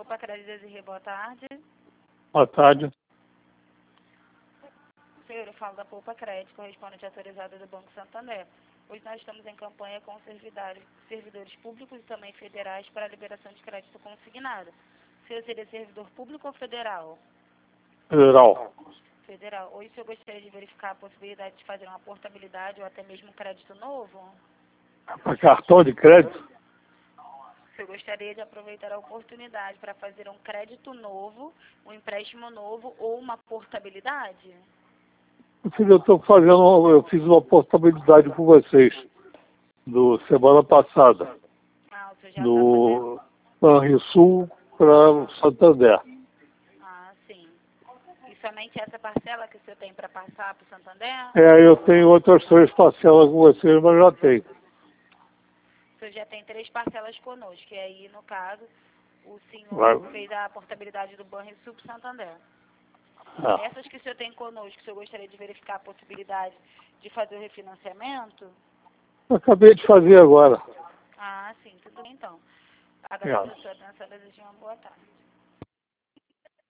Poupa Crédito Desirê, boa tarde. Boa tarde. Senhor, eu falo da Poupa Crédito, correspondente autorizada do Banco Santander. Hoje nós estamos em campanha com servidores públicos e também federais para a liberação de crédito consignado. O senhor seria servidor público ou federal? Federal. Federal. Hoje o senhor gostaria de verificar a possibilidade de fazer uma portabilidade ou até mesmo um crédito novo? Para cartão de crédito? O senhor gostaria de aproveitar a oportunidade para fazer um crédito novo, um empréstimo novo ou uma portabilidade? Eu fiz uma portabilidade com vocês, semana passada, Ah, o senhor já do Banrisul para Santander. Ah, sim. E somente essa parcela que o senhor tem para passar para o Santander? Eu tenho outras 3 parcelas com vocês, mas já tenho. O senhor já tem 3 parcelas conosco, e aí, no caso, o senhor fez a portabilidade do Banrisul para o Santander. Essas que o senhor tem conosco, o senhor gostaria de verificar a possibilidade de fazer o refinanciamento? Eu acabei de fazer agora. Ah, sim, tudo bem então. Agradeço a sua atenção e desejo uma boa tarde.